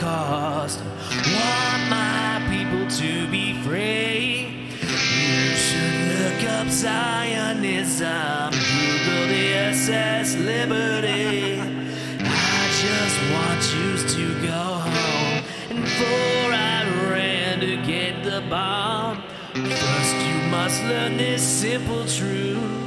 Holocaust. Want my people to be free. You should look up Zionism. Google the SS Liberty. I just want you to go home. And before I ran to get the bomb, first you must learn this simple truth.